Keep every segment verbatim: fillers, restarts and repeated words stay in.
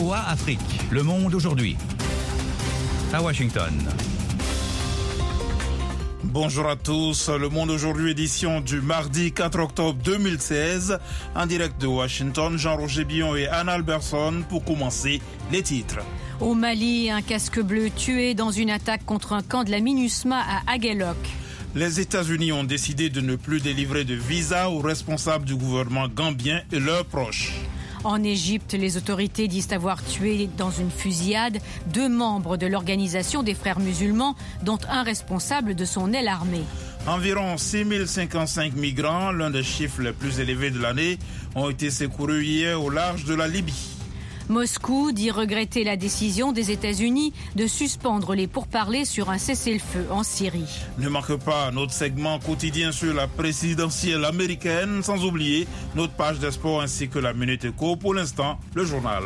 V O A Afrique, Le Monde aujourd'hui. À Washington. Bonjour à tous, Le Monde aujourd'hui, édition du mardi quatre octobre deux mille seize, en direct de Washington, Jean-Roger Billon et Anne Alberson. Pour commencer, les titres. Au Mali, un casque bleu tué dans une attaque contre un camp de la MINUSMA à Aguelhok. Les États-Unis ont décidé de ne plus délivrer de visa aux responsables du gouvernement gambien et leurs proches. En Égypte, les autorités disent avoir tué dans une fusillade deux membres de l'organisation des Frères musulmans, dont un responsable de son aile armée. Environ six mille cinquante-cinq migrants, l'un des chiffres les plus élevés de l'année, ont été secourus hier au large de la Libye. Moscou dit regretter la décision des États-Unis de suspendre les pourparlers sur un cessez-le-feu en Syrie. Ne manque pas notre segment quotidien sur la présidentielle américaine, sans oublier notre page des sports ainsi que la Minute Éco. Pour l'instant, le journal.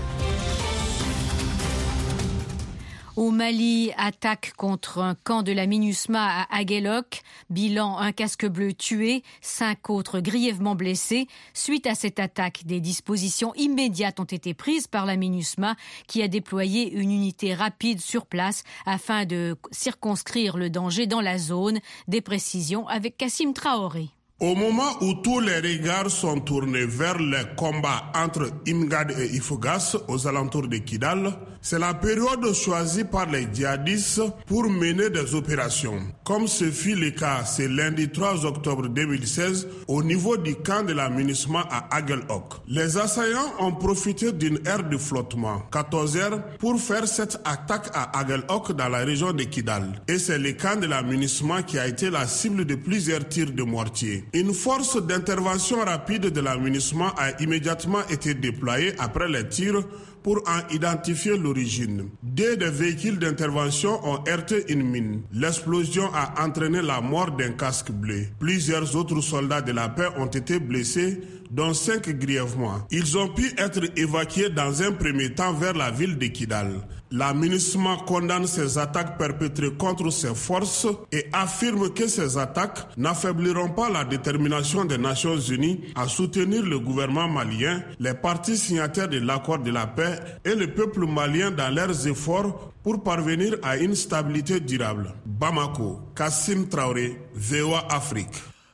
Au Mali, attaque contre un camp de la MINUSMA à Aguelhok. Bilan, un casque bleu tué, cinq autres grièvement blessés. Suite à cette attaque, des dispositions immédiates ont été prises par la MINUSMA qui a déployé une unité rapide sur place afin de circonscrire le danger dans la zone. Des précisions avec Kassim Traoré. Au moment où tous les regards sont tournés vers les combats entre Imgad et Ifogas aux alentours de Kidal, c'est la période choisie par les djihadistes pour mener des opérations. Comme ce fut le cas ce lundi trois octobre deux mille seize au niveau du camp de la MINUSMA à Aguelhok. Les assaillants ont profité d'une ère de flottement, quatorze heures, pour faire cette attaque à Aguelhok dans la région de Kidal. Et c'est le camp de la MINUSMA qui a été la cible de plusieurs tirs de mortier. Une force d'intervention rapide de la MINUSMA a immédiatement été déployée après les tirs pour en identifier l'origine. Deux des véhicules d'intervention ont heurté une mine. L'explosion a entraîné la mort d'un casque bleu. Plusieurs autres soldats de la paix ont été blessés, dont cinq grièvement. Ils ont pu être évacués dans un premier temps vers la ville de Kidal. La MINUSMA condamne ces attaques perpétrées contre ses forces et affirme que ces attaques n'affaibliront pas la détermination des Nations Unies à soutenir le gouvernement malien, les parties signataires de l'accord de la paix et le peuple malien dans leurs efforts pour parvenir à une stabilité durable. Bamako, Kassim Traoré, V O A Afrique.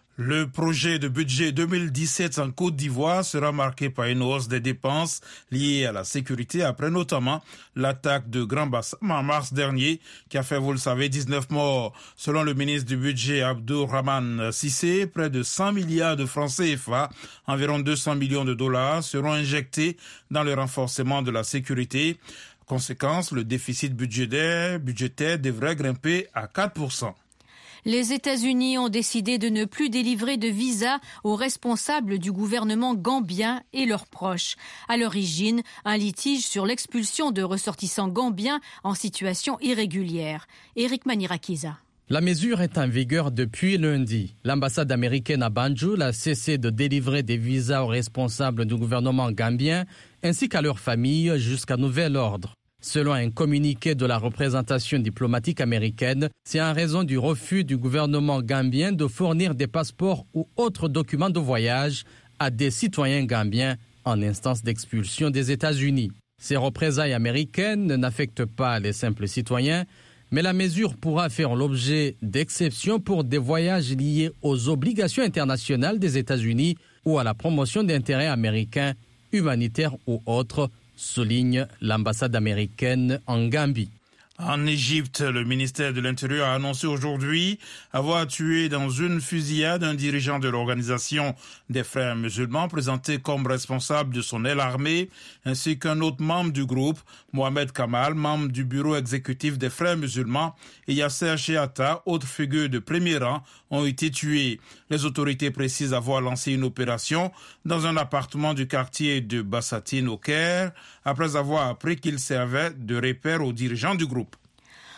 Le projet de budget deux mille dix-sept en Côte d'Ivoire sera marqué par une hausse des dépenses liées à la sécurité après notamment l'attaque de Grand Bassam en mars dernier qui a fait, vous le savez, dix-neuf morts. Selon le ministre du budget Abdourahmane Cissé, près de cent milliards de francs C F A, environ deux cents millions de dollars seront injectés dans le renforcement de la sécurité. Conséquence, le déficit budgétaire, budgétaire devrait grimper à quatre pour cent. Les États-Unis ont décidé de ne plus délivrer de visa aux responsables du gouvernement gambien et leurs proches. À l'origine, un litige sur l'expulsion de ressortissants gambiens en situation irrégulière. Éric Manirakiza. La mesure est en vigueur depuis lundi. L'ambassade américaine à Banjul a cessé de délivrer des visas aux responsables du gouvernement gambien ainsi qu'à leurs familles jusqu'à nouvel ordre. Selon un communiqué de la représentation diplomatique américaine, c'est en raison du refus du gouvernement gambien de fournir des passeports ou autres documents de voyage à des citoyens gambiens en instance d'expulsion des États-Unis. Ces représailles américaines n'affectent pas les simples citoyens, mais la mesure pourra faire l'objet d'exceptions pour des voyages liés aux obligations internationales des États-Unis ou à la promotion d'intérêts américains, humanitaires ou autres, souligne l'ambassade américaine en Gambie. En Égypte, le ministère de l'Intérieur a annoncé aujourd'hui avoir tué dans une fusillade un dirigeant de l'organisation des Frères musulmans présenté comme responsable de son aile armée, ainsi qu'un autre membre du groupe, Mohamed Kamal, membre du bureau exécutif des Frères musulmans, et Yasser Cheata, autre figure de premier rang, ont été tués. Les autorités précisent avoir lancé une opération dans un appartement du quartier de Bassatine au Caire, après avoir appris qu'il servait de repère aux dirigeants du groupe.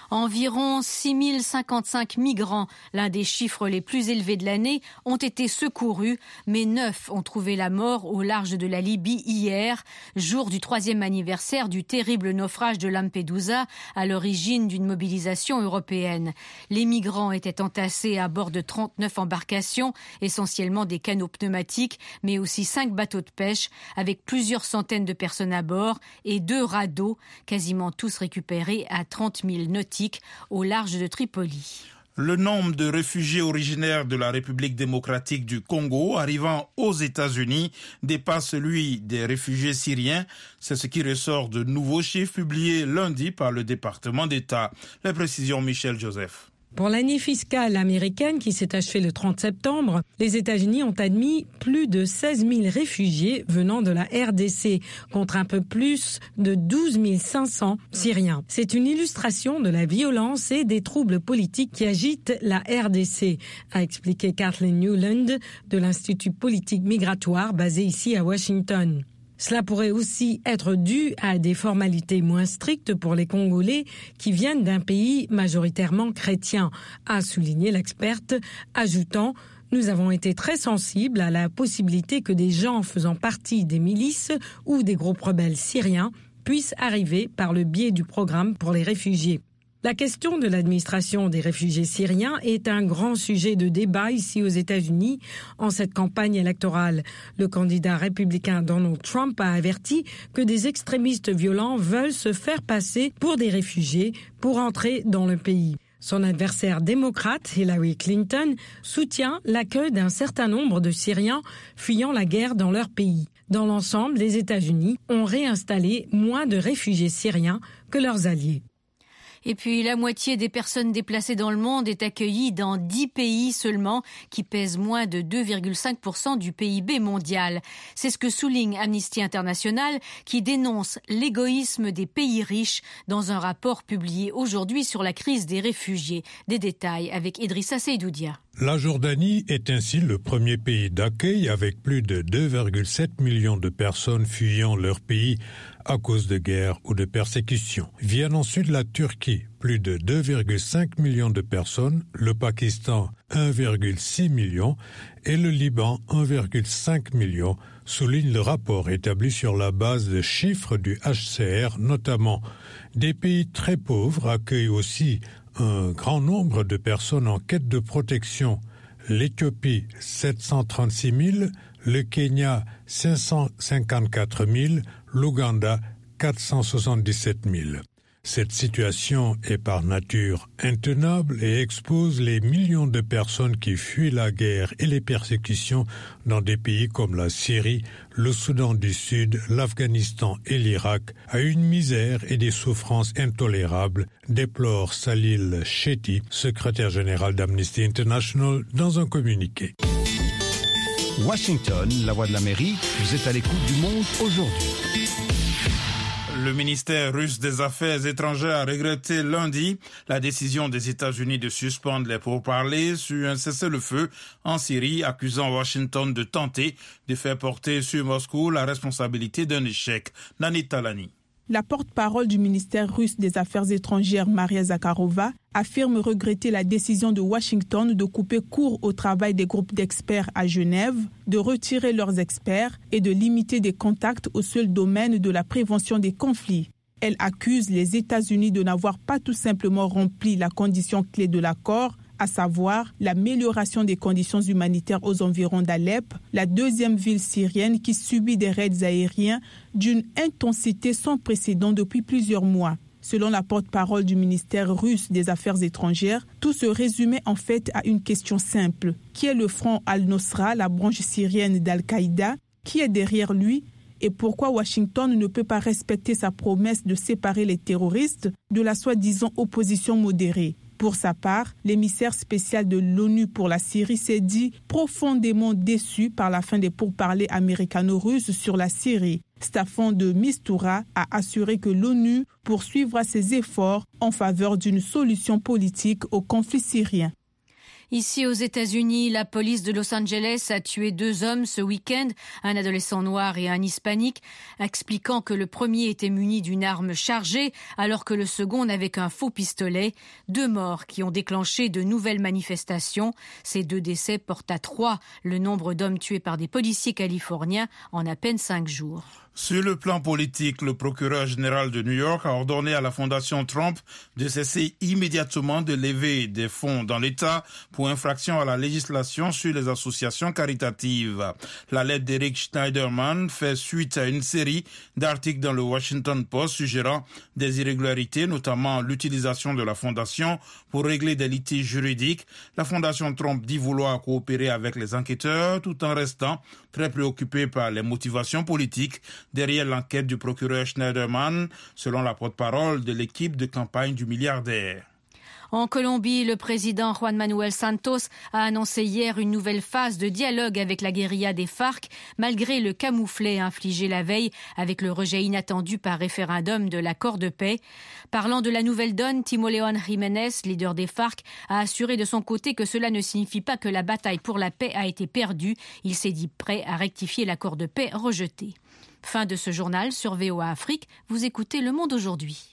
Environ six mille cinquante-cinq migrants, l'un des chiffres les plus élevés de l'année, ont été secourus, mais neuf ont trouvé la mort au large de la Libye hier, jour du troisième anniversaire du terrible naufrage de Lampedusa, à l'origine d'une mobilisation européenne. Les migrants étaient entassés à bord de trente-neuf embarcations, essentiellement des canots pneumatiques, mais aussi cinq bateaux de pêche, avec plusieurs centaines de personnes à bord et deux radeaux, quasiment tous récupérés à trente milles nautiques au large de Tripoli. Le nombre de réfugiés originaires de la République démocratique du Congo arrivant aux États-Unis dépasse celui des réfugiés syriens. C'est ce qui ressort de nouveaux chiffres publiés lundi par le département d'État. Les précisions, Michel Joseph. Pour l'année fiscale américaine qui s'est achevée le trente septembre, les États-Unis ont admis plus de seize mille réfugiés venant de la R D C, contre un peu plus de douze mille cinq cents Syriens. C'est une illustration de la violence et des troubles politiques qui agitent la R D C, a expliqué Kathleen Newland de l'Institut politique migratoire basé ici à Washington. Cela pourrait aussi être dû à des formalités moins strictes pour les Congolais qui viennent d'un pays majoritairement chrétien, a souligné l'experte, ajoutant « Nous avons été très sensibles à la possibilité que des gens faisant partie des milices ou des groupes rebelles syriens puissent arriver par le biais du programme pour les réfugiés ». La question de l'administration des réfugiés syriens est un grand sujet de débat ici aux États-Unis en cette campagne électorale. Le candidat républicain Donald Trump a averti que des extrémistes violents veulent se faire passer pour des réfugiés pour entrer dans le pays. Son adversaire démocrate, Hillary Clinton, soutient l'accueil d'un certain nombre de Syriens fuyant la guerre dans leur pays. Dans l'ensemble, les États-Unis ont réinstallé moins de réfugiés syriens que leurs alliés. Et puis, la moitié des personnes déplacées dans le monde est accueillie dans dix pays seulement, qui pèsent moins de deux virgule cinq pour cent du P I B mondial. C'est ce que souligne Amnesty International, qui dénonce l'égoïsme des pays riches dans un rapport publié aujourd'hui sur la crise des réfugiés. Des détails avec Idrissa Seydoudia. La Jordanie est ainsi le premier pays d'accueil avec plus de deux virgule sept millions de personnes fuyant leur pays à cause de guerre ou de persécution. Viennent ensuite la Turquie, plus de deux virgule cinq millions de personnes, le Pakistan, un virgule six million et le Liban, un virgule cinq million, souligne le rapport établi sur la base de chiffres du H C R, notamment. Des pays très pauvres accueillent aussi un grand nombre de personnes en quête de protection. L'Éthiopie, sept cent trente-six mille, le Kenya, cinq cent cinquante-quatre mille, l'Ouganda, quatre cent soixante-dix-sept mille. Cette situation est par nature intenable et expose les millions de personnes qui fuient la guerre et les persécutions dans des pays comme la Syrie, le Soudan du Sud, l'Afghanistan et l'Irak à une misère et des souffrances intolérables, déplore Salil Shetty, secrétaire général d'Amnesty International, dans un communiqué. Washington, la voix de l'Amérique, vous êtes à l'écoute du monde aujourd'hui. Le ministère russe des Affaires étrangères a regretté lundi la décision des États-Unis de suspendre les pourparlers sur un cessez-le-feu en Syrie, accusant Washington de tenter de faire porter sur Moscou la responsabilité d'un échec. Nani Talani. La porte-parole du ministère russe des Affaires étrangères, Maria Zakharova, affirme regretter la décision de Washington de couper court au travail des groupes d'experts à Genève, de retirer leurs experts et de limiter des contacts au seul domaine de la prévention des conflits. Elle accuse les États-Unis de n'avoir pas tout simplement rempli la condition clé de l'accord, à savoir l'amélioration des conditions humanitaires aux environs d'Alep, la deuxième ville syrienne qui subit des raids aériens d'une intensité sans précédent depuis plusieurs mois. Selon la porte-parole du ministère russe des Affaires étrangères, tout se résumait en fait à une question simple. Qui est le front Al-Nosra, la branche syrienne d'Al-Qaïda? Qui est derrière lui? Et pourquoi Washington ne peut pas respecter sa promesse de séparer les terroristes de la soi-disant opposition modérée? Pour sa part, l'émissaire spécial de l'ONU pour la Syrie s'est dit profondément déçu par la fin des pourparlers américano-russes sur la Syrie. Staffan de Mistura a assuré que l'ONU poursuivra ses efforts en faveur d'une solution politique au conflit syrien. Ici aux États-Unis, la police de Los Angeles a tué deux hommes ce week-end, un adolescent noir et un hispanique, expliquant que le premier était muni d'une arme chargée alors que le second n'avait qu'un faux pistolet. Deux morts qui ont déclenché de nouvelles manifestations. Ces deux décès portent à trois le nombre d'hommes tués par des policiers californiens en à peine cinq jours. Sur le plan politique, le procureur général de New York a ordonné à la Fondation Trump de cesser immédiatement de lever des fonds dans l'État pour infraction à la législation sur les associations caritatives. La lettre d'Eric Schneiderman fait suite à une série d'articles dans le Washington Post suggérant des irrégularités, notamment l'utilisation de la Fondation pour régler des litiges juridiques. La Fondation Trump dit vouloir coopérer avec les enquêteurs tout en restant très préoccupée par les motivations politiques derrière l'enquête du procureur Schneiderman, selon la porte-parole de l'équipe de campagne du milliardaire. En Colombie, le président Juan Manuel Santos a annoncé hier une nouvelle phase de dialogue avec la guérilla des FARC, malgré le camouflet infligé la veille avec le rejet inattendu par référendum de l'accord de paix. Parlant de la nouvelle donne, Timo León Jiménez, leader des FARC, a assuré de son côté que cela ne signifie pas que la bataille pour la paix a été perdue. Il s'est dit prêt à rectifier l'accord de paix rejeté. Fin de ce journal sur V O A Afrique. Vous écoutez Le Monde aujourd'hui.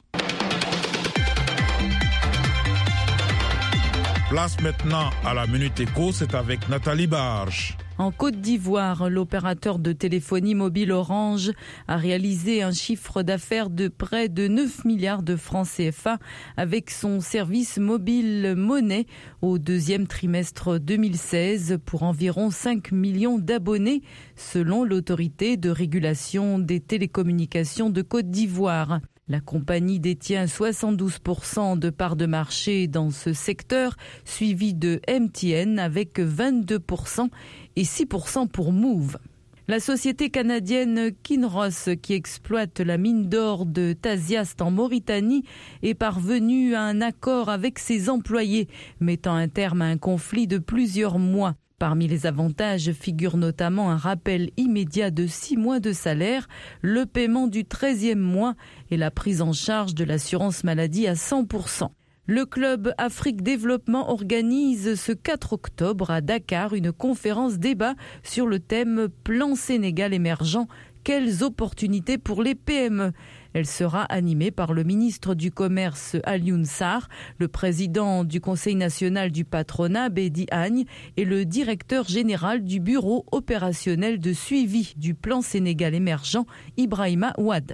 Place maintenant à la Minute Éco, c'est avec Nathalie Barge. En Côte d'Ivoire, l'opérateur de téléphonie mobile Orange a réalisé un chiffre d'affaires de près de neuf milliards de francs C F A avec son service mobile Monnaie au deuxième trimestre deux mille seize pour environ cinq millions d'abonnés, selon l'autorité de régulation des télécommunications de Côte d'Ivoire. La compagnie détient soixante-douze pour cent de parts de marché dans ce secteur, suivi de M T N avec vingt-deux pour cent et six pour cent pour Move. La société canadienne Kinross, qui exploite la mine d'or de Tasiast en Mauritanie, est parvenue à un accord avec ses employés, mettant un terme à un conflit de plusieurs mois. Parmi les avantages figure notamment un rappel immédiat de six mois de salaire, le paiement du treizième mois et la prise en charge de l'assurance maladie à cent pour cent. Le club Afrique Développement organise ce quatre octobre à Dakar une conférence débat sur le thème Plan Sénégal émergent, quelles opportunités pour les P M E. Elle sera animée par le ministre du Commerce Alioune Sarr, le président du Conseil national du patronat Bédi Agne et le directeur général du bureau opérationnel de suivi du plan Sénégal émergent Ibrahima Ouad.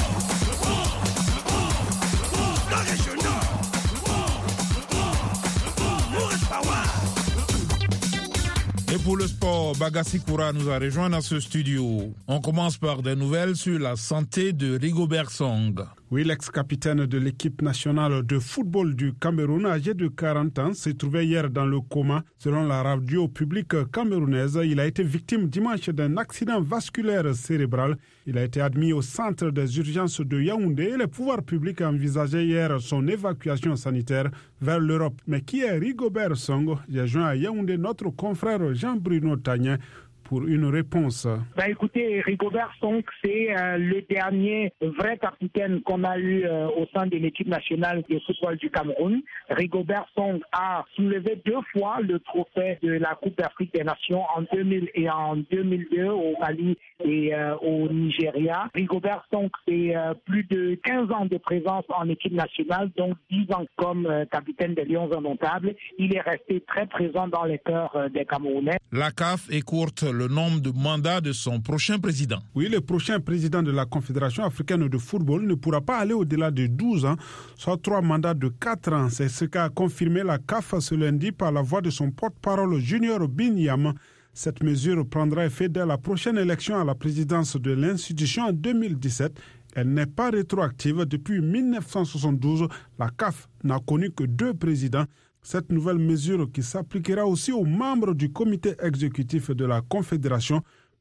Et pour le sport, Bagassi Koura nous a rejoint dans ce studio. On commence par des nouvelles sur la santé de Rigobert Song. Oui, l'ex-capitaine de l'équipe nationale de football du Cameroun, âgé de quarante ans, s'est trouvé hier dans le coma. Selon la radio publique camerounaise, il a été victime dimanche d'un accident vasculaire cérébral. Il a été admis au centre des urgences de Yaoundé et les pouvoirs publics envisageaient hier son évacuation sanitaire vers l'Europe. Mais qui est Rigobert Song? J'ai joint à Yaoundé notre confrère Jean-Bruno Tagnin pour une réponse. Ben écoutez, Rigobert Song, c'est euh, le dernier vrai capitaine qu'on a eu euh, au sein de l'équipe nationale de football du Cameroun. Rigobert Song a soulevé deux fois le trophée de la Coupe d'Afrique des Nations en deux mille et en deux mille deux au Mali et euh, au Nigeria. Rigobert Song, c'est euh, plus de quinze ans de présence en équipe nationale, donc dix ans comme euh, capitaine des Lions indomptables. Il est resté très présent dans les cœurs euh, des Camerounais. La C A F écourte le nombre de mandats de son prochain président. Oui, le prochain président de la Confédération africaine de football ne pourra pas aller au-delà de douze ans, soit trois mandats de quatre ans. C'est ce qu'a confirmé la C A F ce lundi par la voix de son porte-parole Junior Binyam. Cette mesure prendra effet dès la prochaine élection à la présidence de l'institution en deux mille dix-sept. Elle n'est pas rétroactive. Depuis mille neuf cent soixante-douze, la C A F n'a connu que deux présidents. Cette nouvelle mesure, qui s'appliquera aussi aux membres du comité exécutif de la Confédération,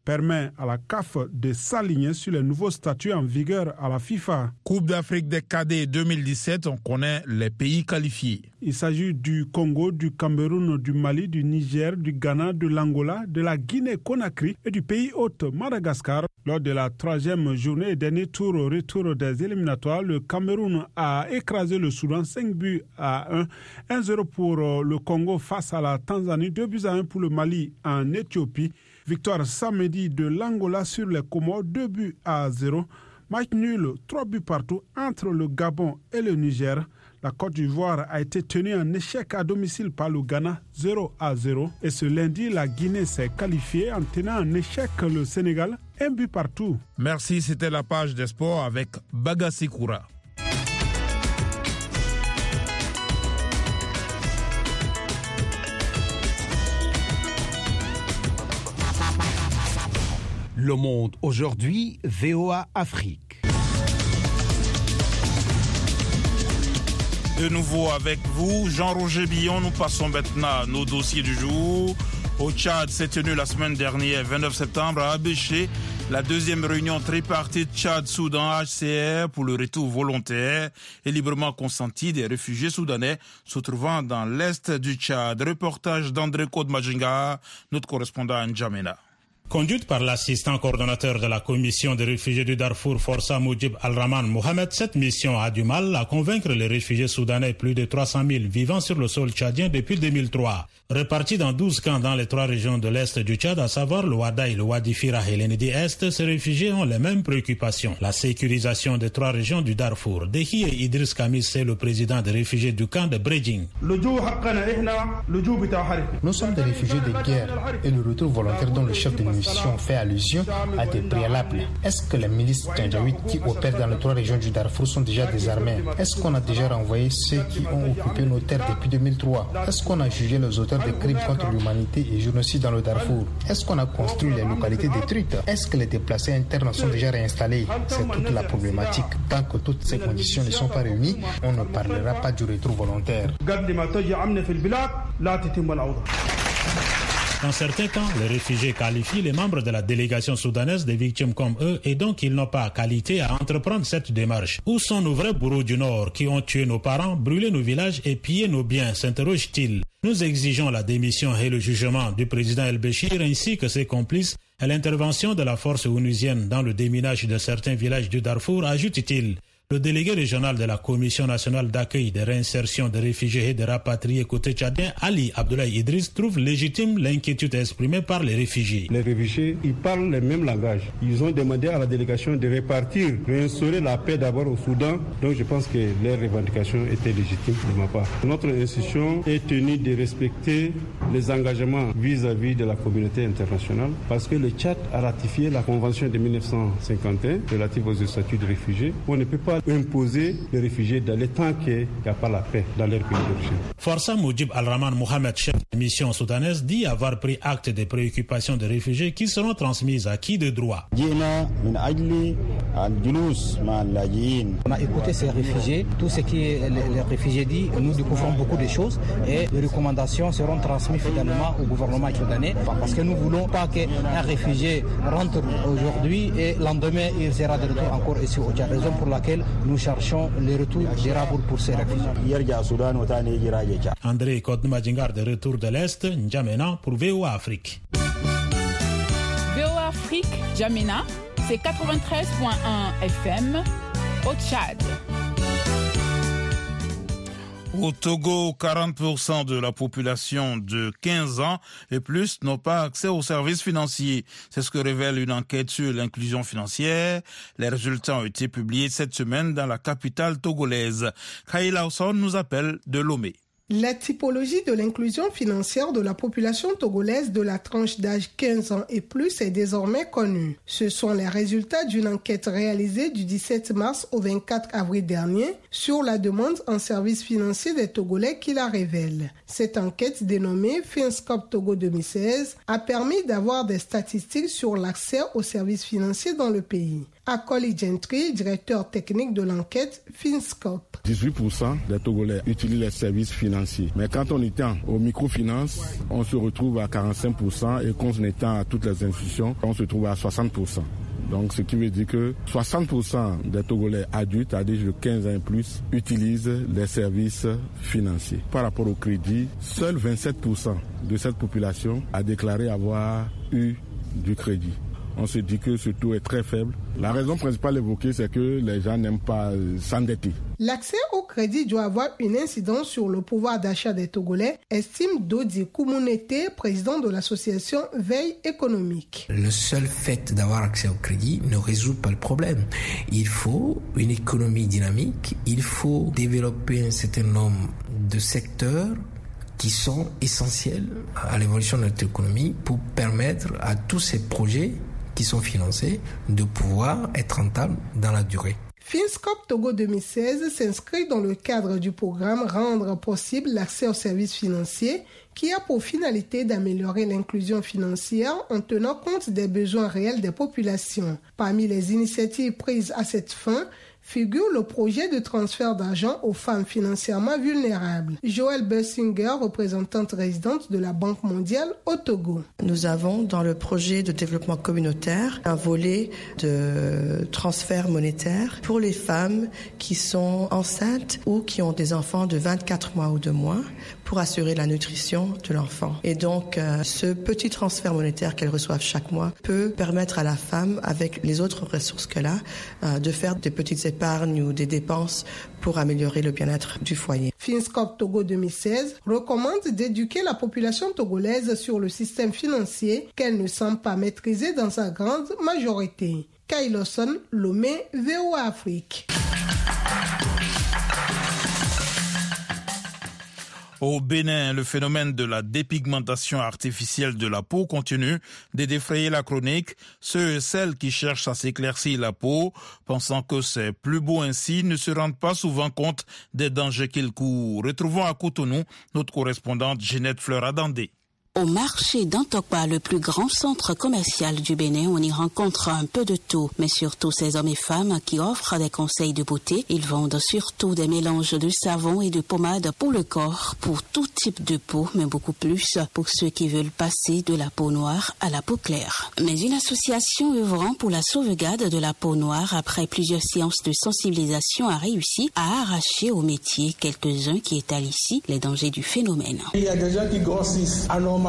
permet à la C A F de s'aligner sur les nouveaux statuts en vigueur à la FIFA. Coupe d'Afrique des cadets deux mille dix-sept, on connaît les pays qualifiés. Il s'agit du Congo, du Cameroun, du Mali, du Niger, du Ghana, de l'Angola, de la Guinée-Conakry et du pays hôte Madagascar. Lors de la troisième journée et dernier tour au retour des éliminatoires, le Cameroun a écrasé le Soudan cinq buts à un. un zéro pour le Congo face à la Tanzanie, deux buts à un pour le Mali en Éthiopie. Victoire samedi de l'Angola sur les Comores, deux buts à zéro. Match nul, trois buts partout entre le Gabon et le Niger. La Côte d'Ivoire a été tenue en échec à domicile par le Ghana, zéro à zéro. Et ce lundi, la Guinée s'est qualifiée en tenant en échec le Sénégal, un but partout. Merci, c'était la page des sports avec Bagassi Koura. Le Monde aujourd'hui, V O A Afrique. De nouveau avec vous, Jean-Roger Billon. Nous passons maintenant à nos dossiers du jour. Au Tchad, s'est tenue la semaine dernière, vingt-neuf septembre, à Abéché, la deuxième réunion tripartite Tchad-Soudan H C R pour le retour volontaire et librement consenti des réfugiés soudanais se trouvant dans l'est du Tchad. Reportage d'André Kodmajinga, notre correspondant à N'Djamena. Conduite par l'assistant coordonnateur de la commission des réfugiés du Darfour, Força Moujib Al-Rahman Mohamed, cette mission a du mal à convaincre les réfugiés soudanais, plus de trois cent mille vivant sur le sol tchadien depuis deux mille trois. Répartis dans douze camps dans les trois régions de l'Est du Tchad, à savoir le Wadaï, le Wadi Fira et l'Ennedi Est, ces réfugiés ont les mêmes préoccupations. La sécurisation des trois régions du Darfour. Dehi et Idriss Kamis, c'est le président des réfugiés du camp de Bredjing. Nous sommes des réfugiés de guerre et le retour volontaire dont le chef de mission fait allusion à des préalables. Est-ce que les milices janjaouites qui opèrent dans les trois régions du Darfour sont déjà désarmées? Est-ce qu'on a déjà renvoyé ceux qui ont occupé nos terres depuis deux mille trois? Est-ce qu'on a jugé les auteurs des crimes contre l'humanité et génocide dans le Darfour? Est-ce qu'on a construit les localités détruites? Est-ce que les déplacés internes sont déjà réinstallés? C'est toute la problématique. Tant que toutes ces conditions ne sont pas réunies, on ne parlera pas du retour volontaire. Dans certains cas, les réfugiés qualifient les membres de la délégation soudanaise des victimes comme eux et donc ils n'ont pas qualité à entreprendre cette démarche. Où sont nos vrais bourreaux du Nord qui ont tué nos parents, brûlé nos villages et pillé nos biens, s'interroge-t-il. Nous exigeons la démission et le jugement du président El-Béchir ainsi que ses complices et l'intervention de la force onusienne dans le déminage de certains villages du Darfour, ajoute-t-il. Le délégué régional de la Commission nationale d'accueil des réinsertions des réfugiés et des rapatriés côté tchadien, Ali Abdoulaye Idriss, trouve légitime l'inquiétude exprimée par les réfugiés. Les réfugiés, ils parlent le même langage. Ils ont demandé à la délégation de répartir, réinstaurer la paix d'abord au Soudan. Donc je pense que leurs revendications étaient légitimes de ma part. Notre institution est tenue de respecter les engagements vis-à-vis de la communauté internationale parce que le Tchad a ratifié la Convention de mille neuf cent cinquante et un relative aux statuts de réfugiés. On ne peut pas imposer les réfugiés d'aller tant qu'il n'y a pas la paix dans leur pays d'origine. Força Moujib Al-Rahman Mohamed, chef de mission soudanaise, dit avoir pris acte des préoccupations des réfugiés qui seront transmises à qui de droit. On a écouté ces réfugiés, tout ce que les réfugiés disent, nous découvrons beaucoup de choses et les recommandations seront transmises finalement au gouvernement soudanais parce que nous ne voulons pas qu'un réfugié rentre aujourd'hui et lendemain il sera de retour encore ici au Tchad, raison pour laquelle nous cherchons le retour durable pour ces réfugiés. André Kodmajingar de retour de l'Est, N'Djamena pour V O A Afrique. V O A Afrique, N'Djamena, c'est quatre-vingt-treize virgule un F M au Tchad. Au Togo, quarante pour cent de la population de quinze ans et plus n'ont pas accès aux services financiers. C'est ce que révèle une enquête sur l'inclusion financière. Les résultats ont été publiés cette semaine dans la capitale togolaise. Khaïla Osson nous appelle de Lomé. La typologie de l'inclusion financière de la population togolaise de la tranche d'âge quinze ans et plus est désormais connue. Ce sont les résultats d'une enquête réalisée du dix-sept mars au vingt-quatre avril dernier sur la demande en services financiers des Togolais qui la révèle. Cette enquête dénommée Finscope Togo deux mille seize a permis d'avoir des statistiques sur l'accès aux services financiers dans le pays. Akoli Gentry, directeur technique de l'enquête Finscope. dix-huit pour cent des Togolais utilisent les services financiers. Mais quand on étend aux microfinances, on se retrouve à quarante-cinq pour cent et quand on étend à toutes les institutions, on se trouve à soixante pour cent. Donc, ce qui veut dire que soixante pour cent des Togolais adultes à l'âge de quinze ans et plus utilisent les services financiers. Par rapport au crédit, seuls vingt-sept pour cent de cette population a déclaré avoir eu du crédit. On se dit que ce taux est très faible. La raison principale évoquée, c'est que les gens n'aiment pas s'endetter. L'accès au crédit doit avoir une incidence sur le pouvoir d'achat des Togolais, estime Dodi Koumounete, président de l'association Veille économique. Le seul fait d'avoir accès au crédit ne résout pas le problème. Il faut une économie dynamique, il faut développer un certain nombre de secteurs qui sont essentiels à l'évolution de notre économie pour permettre à tous ces projets qui sont financés de pouvoir être rentables dans la durée. Finscope Togo deux mille seize s'inscrit dans le cadre du programme Rendre possible l'accès aux services financiers qui a pour finalité d'améliorer l'inclusion financière en tenant compte des besoins réels des populations. Parmi les initiatives prises à cette fin, figure le projet de transfert d'argent aux femmes financièrement vulnérables. Joëlle Bessinger, représentante résidente de la Banque mondiale au Togo. Nous avons dans le projet de développement communautaire un volet de transfert monétaire pour les femmes qui sont enceintes ou qui ont des enfants de vingt-quatre mois ou de moins pour assurer la nutrition de l'enfant. Et donc, euh, ce petit transfert monétaire qu'elles reçoivent chaque mois peut permettre à la femme, avec les autres ressources qu'elle a, euh, de faire des petites épargnes ou des dépenses pour améliorer le bien-être du foyer. Finscope Togo deux mille seize recommande d'éduquer la population togolaise sur le système financier qu'elle ne semble pas maîtriser dans sa grande majorité. Kailoson, Lomé, V O A Afrique. Au Bénin, le phénomène de la dépigmentation artificielle de la peau continue de défrayer la chronique. Ceux et celles qui cherchent à s'éclaircir la peau, pensant que c'est plus beau ainsi, ne se rendent pas souvent compte des dangers qu'ils courent. Retrouvons à Cotonou notre correspondante Ginette Fleur-Adandé. Au marché d'Antokpa, le plus grand centre commercial du Bénin, on y rencontre un peu de tout, mais surtout ces hommes et femmes qui offrent des conseils de beauté. Ils vendent surtout des mélanges de savon et de pommade pour le corps, pour tout type de peau, mais beaucoup plus pour ceux qui veulent passer de la peau noire à la peau claire. Mais une association œuvrant pour la sauvegarde de la peau noire, après plusieurs séances de sensibilisation, a réussi à arracher au métier quelques-uns qui étalent ici les dangers du phénomène. Il y a des gens qui grossissent anormalement.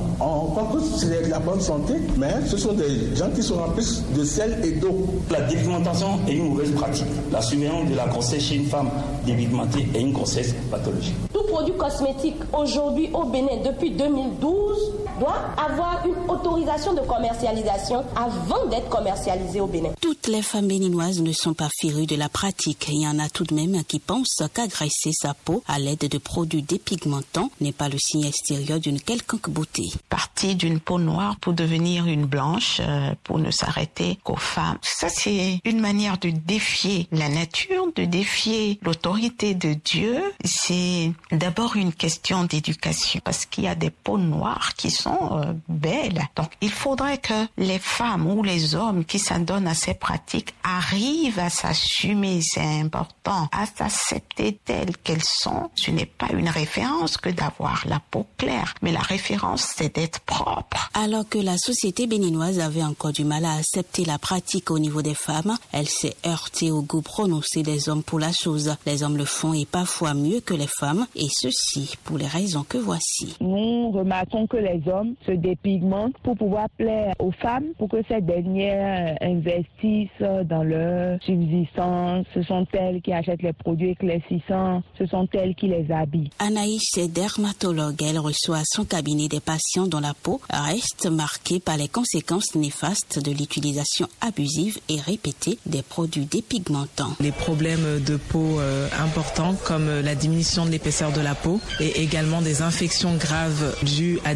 On croit que c'est de la bonne santé, mais ce sont des gens qui sont remplis de sel et d'eau. La dépigmentation est une mauvaise pratique. La surveillance de la grossesse chez une femme dépigmentée est une grossesse pathologique. Tout produit cosmétique aujourd'hui au Bénin depuis deux mille douze doit avoir une autorisation de commercialisation avant d'être commercialisé au Bénin. Toutes les femmes béninoises ne sont pas férues de la pratique. Il y en a tout de même qui pensent qu'agresser sa peau à l'aide de produits dépigmentants n'est pas le signe extérieur d'une quelconque beauté. Partir d'une peau noire pour devenir une blanche, euh, pour ne s'arrêter qu'aux femmes. Ça, c'est une manière de défier la nature, de défier l'autorité de Dieu. C'est d'abord une question d'éducation, parce qu'il y a des peaux noires qui sont euh, belles. Donc, il faudrait que les femmes ou les hommes qui s'adonnent à ces pratiques arrivent à s'assumer, c'est important, à s'accepter telles qu'elles sont. Ce n'est pas une référence que d'avoir la peau claire, mais la référence c'est d'être propre. Alors que la société béninoise avait encore du mal à accepter la pratique au niveau des femmes, elle s'est heurtée au goût prononcé des hommes pour la chose. Les hommes le font et parfois mieux que les femmes, et ceci pour les raisons que voici. Nous remarquons que les hommes se dépigmentent pour pouvoir plaire aux femmes, pour que ces dernières investissent dans leur subsistance. Ce sont elles qui achètent les produits éclaircissants, ce sont elles qui les habillent. Anaïs est dermatologue, elle reçoit à son cabinet des patients dont la peau reste marquée par les conséquences néfastes de l'utilisation abusive et répétée des produits dépigmentants. Les problèmes de peau euh, importants comme la diminution de l'épaisseur de la peau et également des infections graves dues à des champignons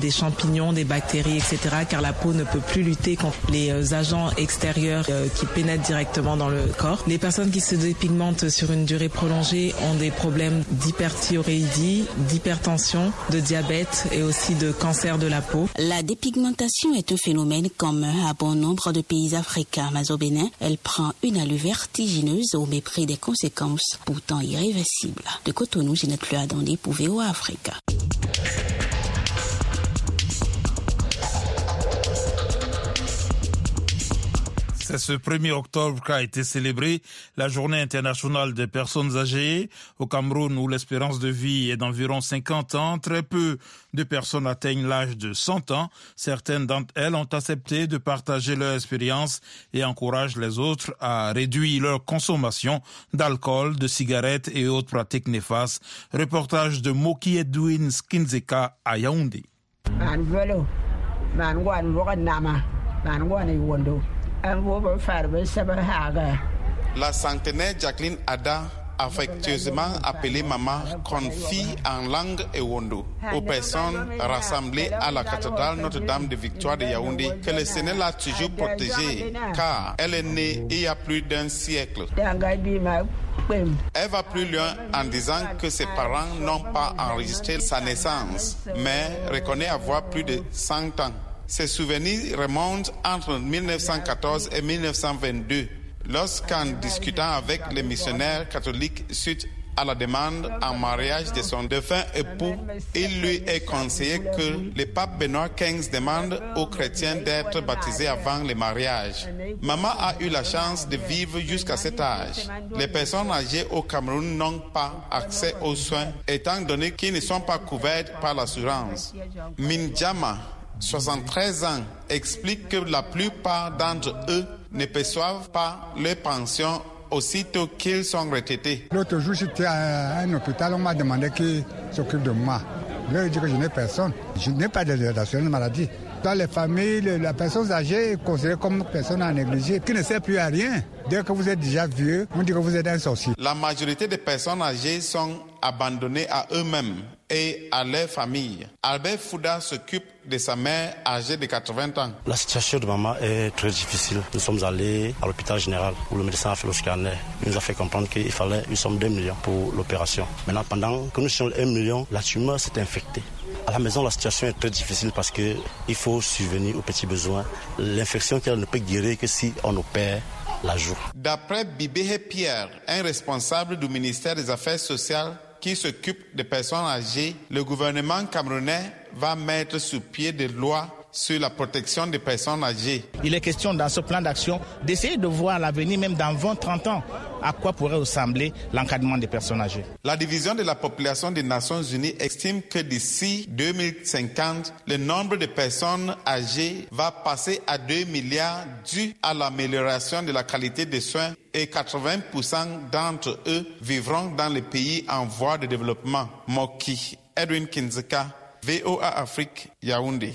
champignons, des bactéries, et cetera, car la peau ne peut plus lutter contre les agents extérieurs qui pénètrent directement dans le corps. Les personnes qui se dépigmentent sur une durée prolongée ont des problèmes d'hyperthyroïdie, d'hypertension, de diabète et aussi de cancer de la peau. La dépigmentation est un phénomène commun à bon nombre de pays africains, mais au Bénin, elle prend une allure vertigineuse au mépris des conséquences, pourtant irréversibles. De Cotonou, Ginette Fleur-Adondé pour V O A Africa. C'est ce premier octobre qu'a été célébrée la Journée internationale des personnes âgées. Au Cameroun, où l'espérance de vie est d'environ cinquante ans, très peu de personnes atteignent l'âge de cent ans. Certaines d'entre elles ont accepté de partager leur expérience et encouragent les autres à réduire leur consommation d'alcool, de cigarettes et autres pratiques néfastes. Reportage de Moki Edwin Skinzeka à Yaoundé. La centenaire Jacqueline Ada, affectueusement appelée Maman, confie en langue Ewondo aux personnes rassemblées à la cathédrale Notre-Dame de Victoire de Yaoundé que le Seigneur l'a toujours protégée car elle est née il y a plus d'un siècle. Elle va plus loin en disant que ses parents n'ont pas enregistré sa naissance, mais reconnaît avoir plus de cent ans. Ces souvenirs remontent entre mille neuf cent quatorze et mille neuf cent vingt-deux, lorsqu'en discutant avec les missionnaires catholiques suite à la demande en mariage de son défunt époux, il lui est conseillé que le pape Benoît quinze demande aux chrétiens d'être baptisés avant le mariage. Maman a eu la chance de vivre jusqu'à cet âge. Les personnes âgées au Cameroun n'ont pas accès aux soins, étant donné qu'ils ne sont pas couvertes par l'assurance. Minjama, soixante-treize ans, explique que la plupart d'entre eux ne perçoivent pas leur pension aussitôt qu'ils sont retraités. L'autre jour, j'étais à un hôpital, on m'a demandé qui s'occupe de moi. Je leur ai dit que je n'ai personne. Je n'ai pas de d'assurance maladie. Dans les familles, la personne âgée est considérée comme une personne à négliger, qui ne sert plus à rien. Dès que vous êtes déjà vieux, on dit que vous êtes un sorcier. La majorité des personnes âgées sont abandonnées à eux-mêmes et à leur famille. Albert Fouda s'occupe de sa mère âgée de quatre-vingts ans. La situation de maman est très difficile. Nous sommes allés à l'hôpital général où le médecin a fait le scanner. Il nous a fait comprendre qu'il fallait une somme d'un million pour l'opération. Maintenant, pendant que nous sommes un million, la tumeur s'est infectée. À la maison, la situation est très difficile parce qu'il faut subvenir aux petits besoins. L'infection qu'elle ne peut guérir que si on opère la joue. D'après Bibéhe Pierre, un responsable du ministère des Affaires sociales qui s'occupe des personnes âgées, le gouvernement camerounais va mettre sur pied des lois sur la protection des personnes âgées. Il est question dans ce plan d'action d'essayer de voir l'avenir, même dans vingt à trente ans, à quoi pourrait ressembler l'encadrement des personnes âgées. La division de la population des Nations Unies estime que d'ici deux mille cinquante, le nombre de personnes âgées va passer à deux milliards dû à l'amélioration de la qualité des soins et quatre-vingts pour cent d'entre eux vivront dans les pays en voie de développement. Moki Edwin Kinzeka, V O A Afrique, Yaoundé.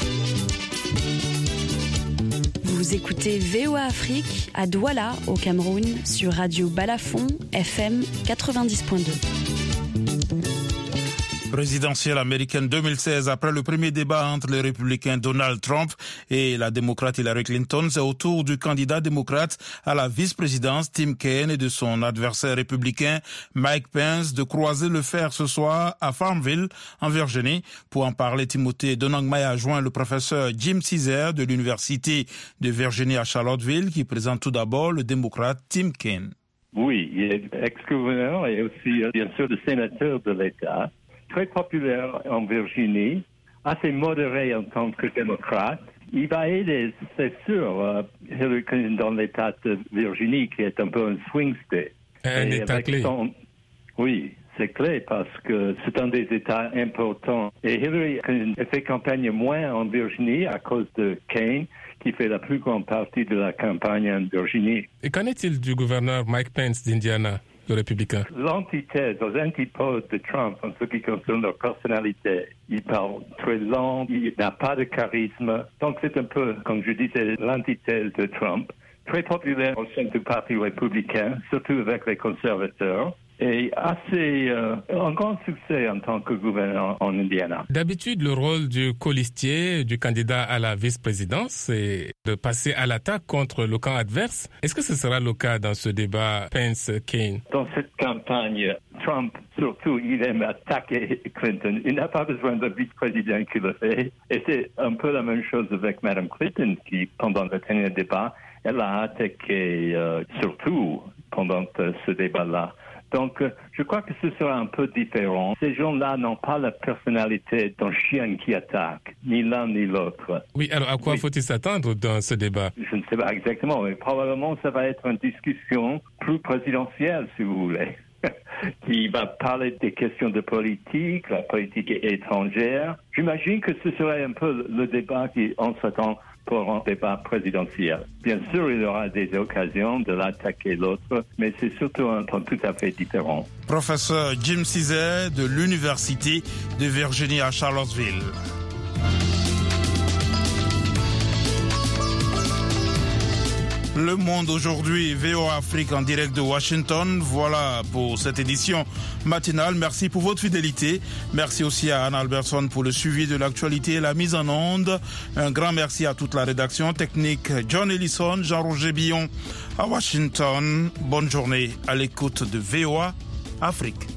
Vous écoutez V O A Afrique à Douala, au Cameroun, sur Radio Balafon, F M quatre-vingt-dix point deux. Présidentielle américaine deux mille seize, après le premier débat entre le républicain Donald Trump et la démocrate Hillary Clinton, c'est au tour du candidat démocrate à la vice-présidence Tim Kaine et de son adversaire républicain Mike Pence de croiser le fer ce soir à Farmville, en Virginie. Pour en parler, Timothée Donangmai a joint le professeur Jim Césaire de l'Université de Virginie à Charlottesville, qui présente tout d'abord le démocrate Tim Kaine. Oui, il est ex-gouverneur et aussi, bien sûr, le sénateur de l'État. Très populaire en Virginie, assez modéré en tant que démocrate. Il va aider, c'est sûr, uh, Hillary Clinton dans l'État de Virginie, qui est un peu un swing state. Un Et État clé. Son... Oui, c'est clé parce que c'est un des États importants. Et Hillary Clinton fait campagne moins en Virginie à cause de Kaine, qui fait la plus grande partie de la campagne en Virginie. Et qu'en est-il du gouverneur Mike Pence d'Indiana, le républicain? L'antithèse, aux antipodes de Trump en ce qui concerne leur personnalité. Il parle très lent, il n'a pas de charisme. Donc c'est un peu, comme je disais, l'antithèse de Trump. Très populaire au sein du Parti républicain, surtout avec les conservateurs. est assez euh, un grand succès en tant que gouverneur en Indiana. D'habitude, le rôle du colistier, du candidat à la vice-présidence, c'est de passer à l'attaque contre le camp adverse. Est-ce que ce sera le cas dans ce débat Pence-Kaine? Dans cette campagne, Trump, surtout, il aime attaquer Clinton. Il n'a pas besoin de vice-président qui le fait. Et c'est un peu la même chose avec Mme Clinton, qui, pendant le dernier débat, elle a attaqué euh, surtout pendant euh, ce débat-là. Donc, euh, je crois que ce sera un peu différent. Ces gens-là n'ont pas la personnalité d'un chien qui attaque, ni l'un ni l'autre. Oui, alors à quoi oui. faut-il s'attendre dans ce débat? Je ne sais pas exactement, mais probablement ça va être une discussion plus présidentielle, si vous voulez, qui va parler des questions de politique, la politique étrangère. J'imagine que ce serait un peu le débat qu'on s'attend pour un débat présidentiel. Bien sûr, il y aura des occasions de l'attaquer l'autre, mais c'est surtout un temps tout à fait différent. Professeur Jim Cizet de l'Université de Virginie à Charlottesville. Le Monde aujourd'hui, V O A Afrique en direct de Washington. Voilà pour cette édition matinale. Merci pour votre fidélité. Merci aussi à Anna Albertson pour le suivi de l'actualité et la mise en onde. Un grand merci à toute la rédaction technique. John Ellison, Jean-Roger Billon à Washington. Bonne journée à l'écoute de V O A Afrique.